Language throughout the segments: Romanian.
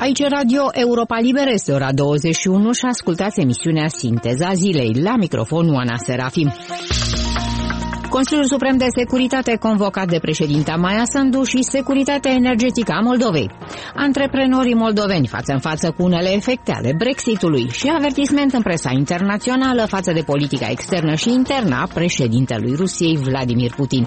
Aici Radio Europa Liberă, este ora 21 și ascultați emisiunea Sinteza Zilei. La microfon Oana Serafim. Consiliul Suprem de Securitate convocat de președinta Maia Sandu și securitatea energetică a Moldovei. Antreprenorii moldoveni față în față cu unele efecte ale Brexitului și avertisment în presa internațională față de politica externă și internă a președintelui Rusiei Vladimir Putin.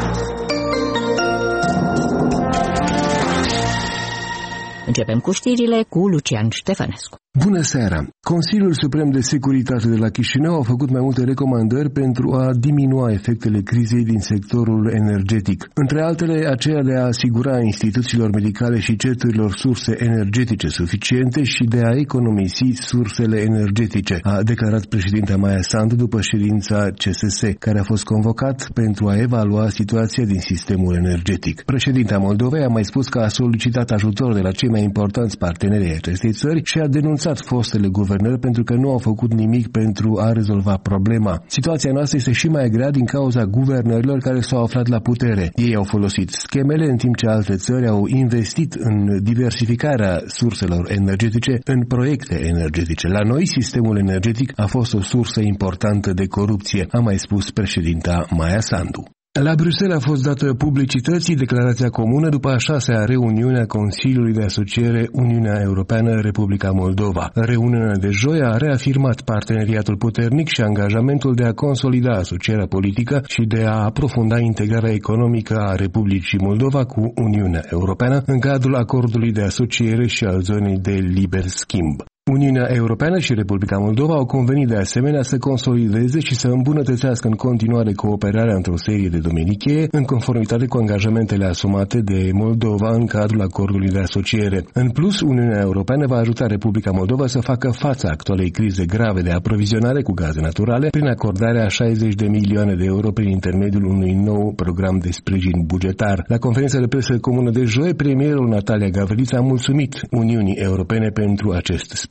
Începem cu știrile cu Lucian Ștefănescu. Bună seara! Consiliul Suprem de Securitate de la Chișinău a făcut mai multe recomandări pentru a diminua efectele crizei din sectorul energetic. Între altele, aceea de a asigura instituțiilor medicale și certurilor surse energetice suficiente și de a economisi sursele energetice, a declarat președinta Maia Sandu după ședința CSS, care a fost convocat pentru a evalua situația din sistemul energetic. Președinta Moldovei a mai spus că a solicitat ajutor de la cei mai importanți parteneri ai acestei țări și a denunțat fostele guvernări pentru că nu au făcut nimic pentru a rezolva problema. Situația noastră este și mai grea din cauza guvernărilor care s-au aflat la putere. Ei au folosit schemele în timp ce alte țări au investit în diversificarea surselor energetice, în proiecte energetice. La noi, sistemul energetic a fost o sursă importantă de corupție, a mai spus președinta Maia Sandu. La Bruxelles a fost dată publicității declarația comună după a 6-a reuniune a Consiliului de Asociere Uniunea Europeană-Republica Moldova. Reuniunea de joi a reafirmat parteneriatul puternic și angajamentul de a consolida asocierea politică și de a aprofunda integrarea economică a Republicii Moldova cu Uniunea Europeană în cadrul acordului de asociere și al zonei de liber schimb. Uniunea Europeană și Republica Moldova au convenit de asemenea să consolideze și să îmbunătățească în continuare cooperarea într-o serie de domenii cheie, în conformitate cu angajamentele asumate de Moldova în cadrul acordului de asociere. În plus, Uniunea Europeană va ajuta Republica Moldova să facă fața actualei crize grave de aprovizionare cu gaze naturale prin acordarea a 60 de milioane de euro prin intermediul unui nou program de sprijin bugetar. La conferința de presă comună de joi, premierul Natalia Gavrița a mulțumit Uniunii Europene pentru acest sprijin.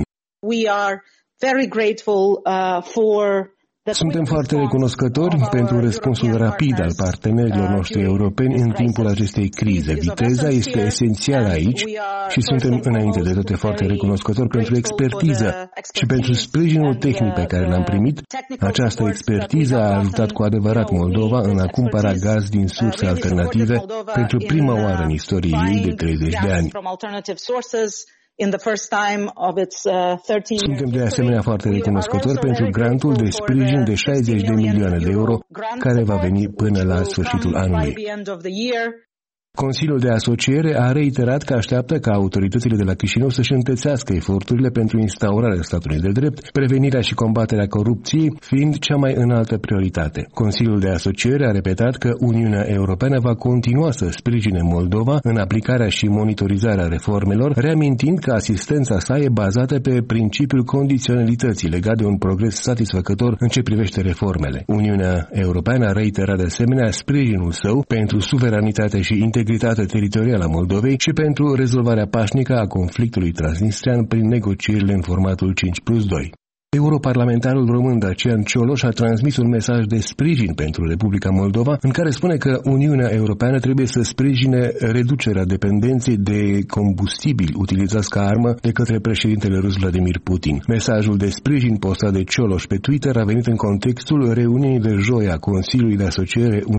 Suntem foarte recunoscători pentru răspunsul rapid al partenerilor noștri europeni în timpul acestei crize. Viteza este esențială aici și suntem înainte de toate foarte recunoscători pentru expertiză și pentru sprijinul tehnic pe care l-am primit. Această expertiză a ajutat cu adevărat Moldova în a cumpăra gaz din surse alternative pentru prima oară în istoria ei de 30 de ani. Suntem de asemenea foarte recunoscători pentru grantul de sprijin de 60 de milioane de euro care va veni până la sfârșitul anului. Consiliul de Asociere a reiterat că așteaptă ca autoritățile de la Chișinău să-și întețească eforturile pentru instaurarea statului de drept, prevenirea și combaterea corupției fiind cea mai înaltă prioritate. Consiliul de Asociere a repetat că Uniunea Europeană va continua să sprijine Moldova în aplicarea și monitorizarea reformelor, reamintind că asistența sa e bazată pe principiul condiționalității legat de un progres satisfăcător în ce privește reformele. Uniunea Europeană a reiterat de asemenea sprijinul său pentru suveranitate și integritate teritorială a Moldovei și pentru rezolvarea pașnică a conflictului transnistrean prin negocierile în formatul 5+2. Europarlamentarul român Dacian Cioloș a transmis un mesaj de sprijin pentru Republica Moldova, în care spune că Uniunea Europeană trebuie să sprijine reducerea dependenței de combustibili utilizați ca armă de către președintele rus Vladimir Putin. Mesajul de sprijin postat de Cioloș pe Twitter a venit în contextul reuniunii de joi a Consiliului de Asociere